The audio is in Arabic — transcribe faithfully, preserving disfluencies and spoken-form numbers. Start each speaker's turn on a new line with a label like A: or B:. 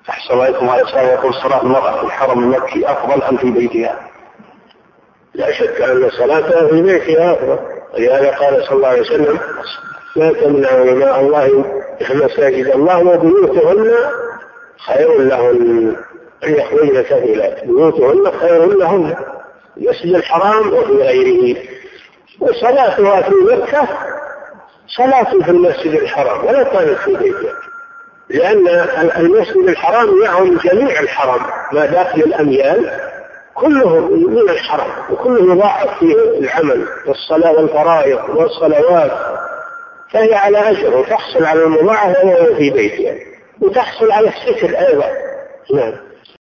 A: أحسن عليكم على سؤالكم، صلاة المرأة في الحرم المكي أفضل أم في بيتها؟
B: لا شك أن صلاتها في بيتها أفضل، ولهذا قال صلى الله عليه وسلم لا تمنعوا إماء الله مساجد الله وبيوتهن خير لهن أن يخرجن سبيلات، بيوتهن خير لهن، المسجد الحرام وفي غيره. وصلاتها في مكة صلاة في المسجد الحرام ولا كانت في بيتها، لأن المسجد الحرام يعم جميع الحرم ما داخل الأميال كله من الحرم، وكله يضاعف فيه العمل والصلاة والفرائض والصلوات، فهي على أجر وتحصل على المضاعفة وهي في بيتها، وتحصل على الستر أيضا. نعم.